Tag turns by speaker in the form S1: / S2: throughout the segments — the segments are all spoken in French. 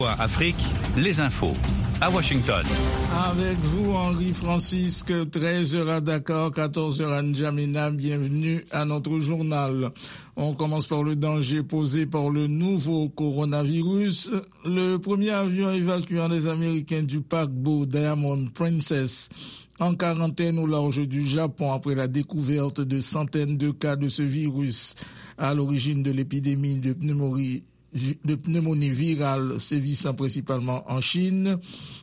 S1: Afrique, les infos. À Washington.
S2: Avec vous, Henri Francisque, 13h à Dakar, 14h à N'Djamena. Bienvenue à notre journal. On commence par le danger posé par le nouveau coronavirus. Le premier avion évacuant les Américains du paquebot Diamond Princess en quarantaine au large du Japon après la découverte de centaines de cas de ce virus à l'origine de l'épidémie de pneumonie virale sévissant principalement en Chine,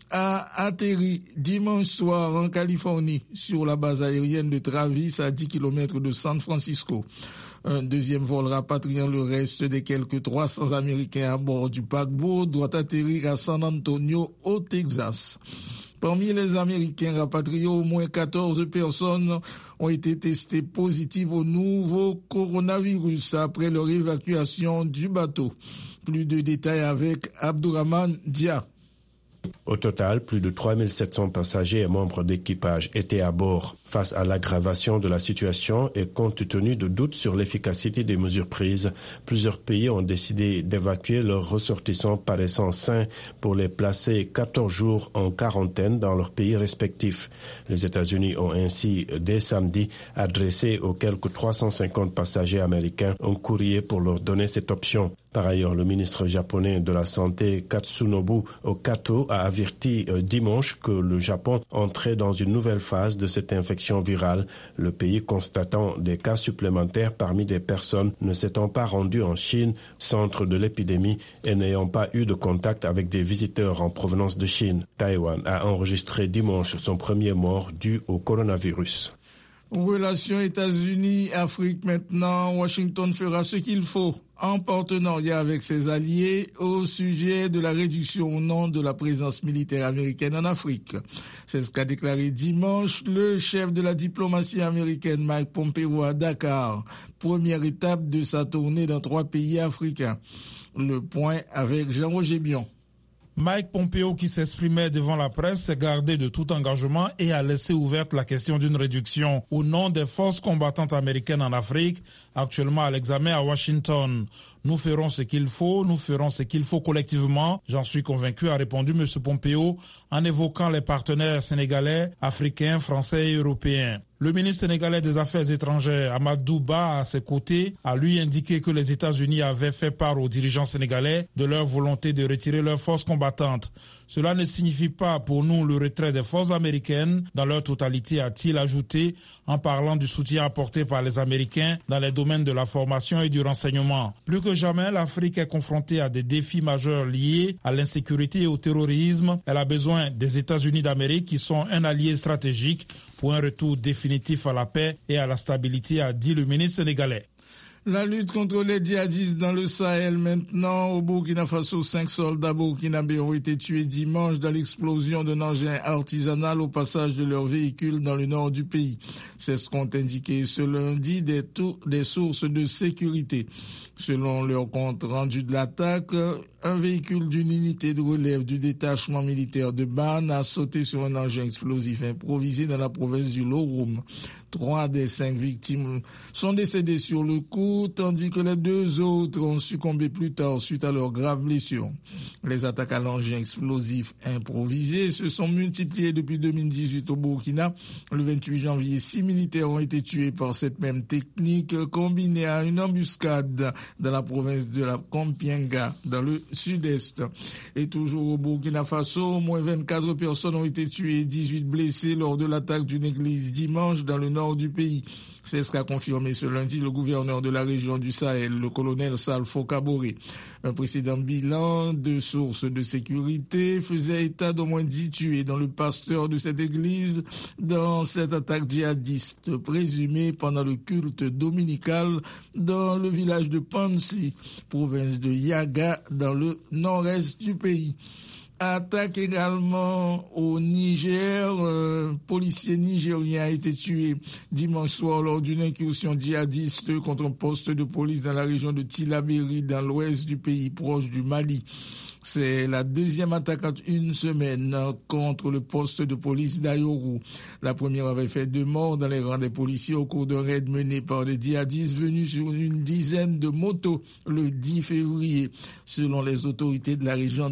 S2: a atterri dimanche soir en Californie sur la base aérienne de Travis à 10 km de San Francisco. Un deuxième vol rapatriant le reste des quelques 300 Américains à bord du paquebot doit atterrir à San Antonio au Texas. Parmi les Américains rapatriés, au moins 14 personnes ont été testées positives au nouveau coronavirus après leur évacuation du bateau. Plus de détails avec Abdourahmane Dia.
S3: Au total, plus de 3700 passagers et membres d'équipage étaient à bord. Face à l'aggravation de la situation et compte tenu de doutes sur l'efficacité des mesures prises, plusieurs pays ont décidé d'évacuer leurs ressortissants paraissant sains pour les placer 14 jours en quarantaine dans leurs pays respectifs. Les États-Unis ont ainsi, dès samedi, adressé aux quelques 350 passagers américains un courrier pour leur donner cette option. Par ailleurs, le ministre japonais de la Santé, Katsunobu Okato, a averti dimanche que le Japon entrait dans une nouvelle phase de cette infection virale, le pays constatant des cas supplémentaires parmi des personnes ne s'étant pas rendues en Chine, centre de l'épidémie, et n'ayant pas eu de contact avec des visiteurs en provenance de Chine. Taïwan a enregistré dimanche son premier mort dû au coronavirus.
S2: Relations États-Unis-Afrique maintenant. Washington fera ce qu'il faut en partenariat avec ses alliés au sujet de la réduction ou non de la présence militaire américaine en Afrique. C'est ce qu'a déclaré dimanche le chef de la diplomatie américaine Mike Pompeo à Dakar, première étape de sa tournée dans 3 pays africains. Le point avec Jean-Roger Bion.
S4: Mike Pompeo, qui s'exprimait devant la presse, s'est gardé de tout engagement et a laissé ouverte la question d'une réduction au nom des forces combattantes américaines en Afrique, actuellement à l'examen à Washington. Nous ferons ce qu'il faut collectivement, j'en suis convaincu, a répondu M. Pompeo en évoquant les partenaires sénégalais, africains, français et européens. Le ministre sénégalais des Affaires étrangères, Amadou Ba, à ses côtés, a lui indiqué que les États-Unis avaient fait part aux dirigeants sénégalais de leur volonté de retirer leurs forces combattantes. Cela ne signifie pas pour nous le retrait des forces américaines dans leur totalité, a-t-il ajouté, en parlant du soutien apporté par les Américains dans les domaines de la formation et du renseignement. Plus que jamais, l'Afrique est confrontée à des défis majeurs liés à l'insécurité et au terrorisme. Elle a besoin des États-Unis d'Amérique qui sont un allié stratégique pour un retour définitif à la paix et à la stabilité, a dit le ministre sénégalais.
S2: La lutte contre les djihadistes dans le Sahel maintenant. Au Burkina Faso, 5 soldats burkinabés ont été tués dimanche dans l'explosion d'un engin artisanal au passage de leur véhicule dans le nord du pays. C'est ce qu'ont indiqué ce lundi des sources de sécurité. Selon leur compte rendu de l'attaque, un véhicule d'une unité de relève du détachement militaire de Ban a sauté sur un engin explosif improvisé dans la province du Loroum. 3 des 5 victimes sont décédées sur le coup, tandis que les 2 autres ont succombé plus tard suite à leurs graves blessures. Les attaques à l'engin explosif improvisé se sont multipliées depuis 2018 au Burkina. Le 28 janvier, 6 militaires ont été tués par cette même technique combinée à une embuscade dans la province de la Kompienga, dans le sud-est. Et toujours au Burkina Faso, au moins 24 personnes ont été tuées et 18 blessées lors de l'attaque d'une église dimanche dans le nord du pays. C'est ce qu'a confirmé ce lundi le gouverneur de la région du Sahel, le colonel Salfo Kaboré. Un précédent bilan de sources de sécurité faisait état d'au moins 10 tués dans le pasteur de cette église dans cette attaque djihadiste présumée pendant le culte dominical dans le village de Pansi, province de Yaga, dans le nord-est du pays. Attaque également au Niger. Un policier nigérien a été tué dimanche soir lors d'une incursion djihadiste contre un poste de police dans la région de Tillabéri, dans l'ouest du pays, proche du Mali. C'est la deuxième attaque en une semaine contre le poste de police d'Ayoru. La première avait fait 2 morts dans les rangs des policiers au cours d'un raid mené par des djihadistes venus sur une dizaine de motos le 10 février, selon les autorités de la région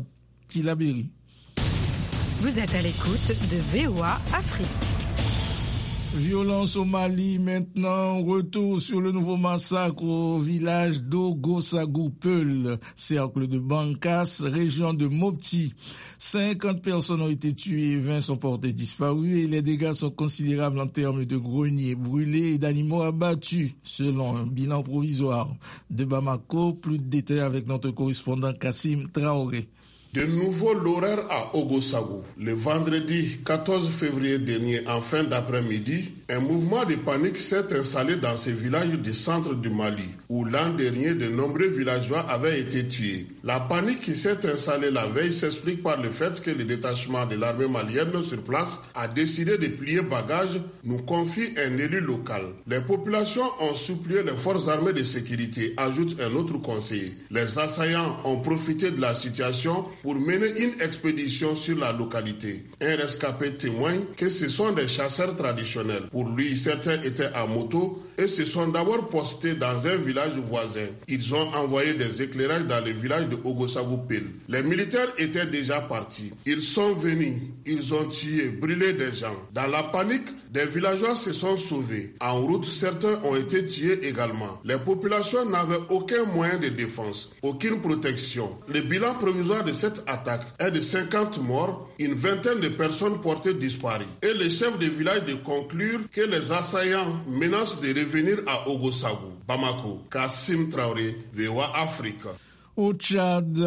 S2: Tilaberi.
S5: Vous êtes à l'écoute de VOA Afrique.
S2: Violence au Mali maintenant, retour sur le nouveau massacre au village d'Ogossagou-Peul, cercle de Bankas, région de Mopti. 50 personnes ont été tuées et 20 sont portées disparues et les dégâts sont considérables en termes de greniers brûlés et d'animaux abattus, selon un bilan provisoire. De Bamako, plus de détails avec notre correspondant Kassim Traoré.
S6: De nouveau l'horaire à Ogossagou. Le vendredi 14 février dernier, en fin d'après-midi, un mouvement de panique s'est installé dans ce village du centre du Mali, où l'an dernier, de nombreux villageois avaient été tués. La panique qui s'est installée la veille s'explique par le fait que le détachement de l'armée malienne sur place a décidé de plier bagages, nous confie un élu local. Les populations ont supplié les forces armées de sécurité, ajoute un autre conseiller. Les assaillants ont profité de la situation pour mener une expédition sur la localité. Un rescapé témoigne que ce sont des chasseurs traditionnels. Pour lui, certains étaient à moto et se sont d'abord postés dans un village voisin. Ils ont envoyé des éclairages dans le village de Ogossagou-Peul. Les militaires étaient déjà partis. Ils sont venus, ils ont tué, brûlé des gens. Dans la panique, des villageois se sont sauvés. En route, certains ont été tués également. Les populations n'avaient aucun moyen de défense, aucune protection. Le bilan provisoire de cette attaque est de 50 morts, une vingtaine de personnes portées disparues. Et le chef de village de conclure que les assaillants menacent de revenir à Ogossagou. Bamako, Kassim Traoré, VOA Afrique.
S2: Au Tchad,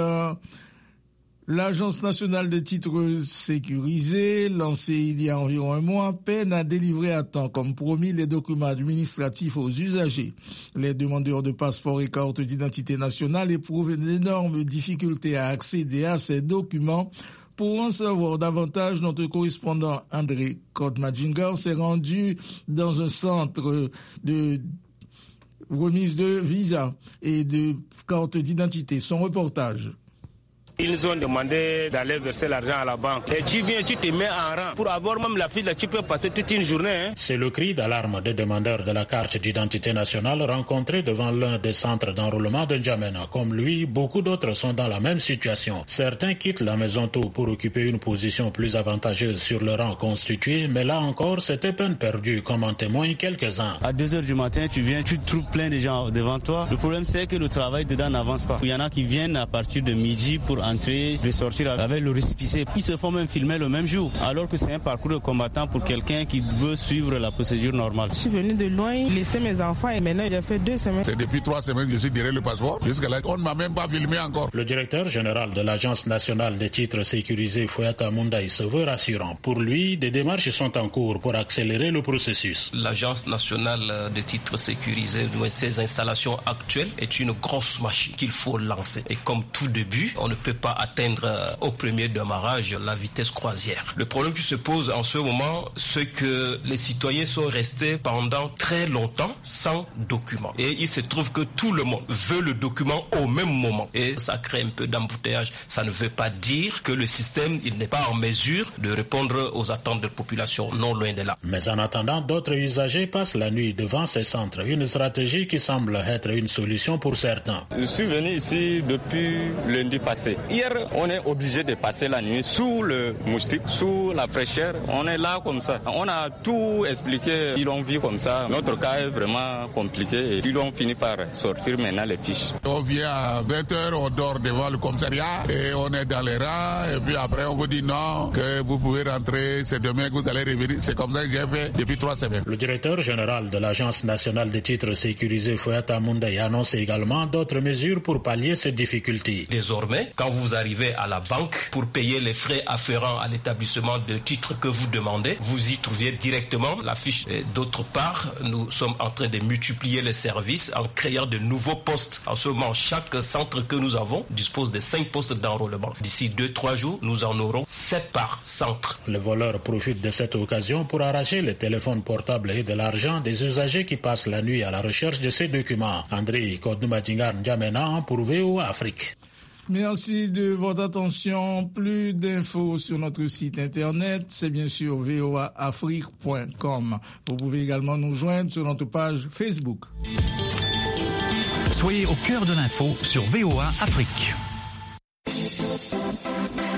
S2: l'Agence nationale des titres sécurisés, lancée il y a environ un mois, peine à délivrer à temps, comme promis, les documents administratifs aux usagers. Les demandeurs de passeports et cartes d'identité nationale éprouvent d'énormes difficultés à accéder à ces documents. Pour en savoir davantage, notre correspondant André Kodmadjinger s'est rendu dans un centre de remise de visa et de cartes d'identité. Son reportage.
S7: Ils nous ont demandé d'aller verser l'argent à la banque. Et tu viens, tu te mets en rang. Pour avoir même la file, tu peux passer toute une journée. Hein.
S8: C'est le cri d'alarme des demandeurs de la carte d'identité nationale rencontrés devant l'un des centres d'enrôlement de N'Djamena. Comme lui, beaucoup d'autres sont dans la même situation. Certains quittent la maison tôt pour occuper une position plus avantageuse sur le rang constitué, mais là encore, c'était peine perdue, comme en témoignent quelques-uns.
S9: À 2h du matin, tu viens, tu trouves plein de gens devant toi. Le problème, c'est que le travail dedans n'avance pas. Il y en a qui viennent à partir de midi pour entrer, ressortir avec le récépissé. Ils se font même filmer le même jour, alors que c'est un parcours de combattant pour quelqu'un qui veut suivre la procédure normale.
S10: Je suis venu de loin, laisser mes enfants et maintenant j'ai fait 2 semaines.
S11: C'est depuis 3 semaines que je suis derrière le passeport. Jusqu'à là, on ne m'a même pas filmé encore.
S8: Le directeur général de l'Agence nationale des titres sécurisés, Fouata Moundaï, se veut rassurant. Pour lui, des démarches sont en cours pour accélérer le processus.
S12: L'Agence nationale des titres sécurisés, ses installations actuelles, est une grosse machine qu'il faut lancer. Et comme tout début, on ne peut pas atteindre au premier démarrage la vitesse croisière. Le problème qui se pose en ce moment, c'est que les citoyens sont restés pendant très longtemps sans document. Et il se trouve que tout le monde veut le document au même moment. Et ça crée un peu d'embouteillage. Ça ne veut pas dire que le système il n'est pas en mesure de répondre aux attentes de la population, non loin de là.
S8: Mais en attendant, d'autres usagers passent la nuit devant ces centres. Une stratégie qui semble être une solution pour certains.
S13: Je suis venu ici depuis lundi passé. Hier, on est obligé de passer la nuit sous le moustique, sous la fraîcheur. On est là comme ça. On a tout expliqué. Ils l'ont vu comme ça. Notre cas est vraiment compliqué et ils ont fini par sortir maintenant les fiches.
S11: On vient à 20h, on dort devant le commissariat et on est dans les rangs. Et puis après, on vous dit non, que vous pouvez rentrer, c'est demain que vous allez revenir. C'est comme ça que j'ai fait depuis 3 semaines.
S8: Le directeur général de l'Agence nationale des titres sécurisés, Fouata Moundaï, annonce également d'autres mesures pour pallier ces difficultés.
S12: Désormais, quand vous arrivez à la banque pour payer les frais afférents à l'établissement de titres que vous demandez, vous y trouviez directement la fiche. Et d'autre part, nous sommes en train de multiplier les services en créant de nouveaux postes. En ce moment, chaque centre que nous avons dispose de 5 postes d'enrôlement. D'ici 2-3 jours, nous en aurons 7 par centre.
S8: Les voleurs profitent de cette occasion pour arracher les téléphones portables et de l'argent des usagers qui passent la nuit à la recherche de ces documents. André Kodmadjinger N'Djamena pour VOA Afrique.
S2: Merci de votre attention. Plus d'infos sur notre site internet, c'est bien sûr voaafrique.com. Vous pouvez également nous joindre sur notre page Facebook.
S1: Soyez au cœur de l'info sur VOA Afrique.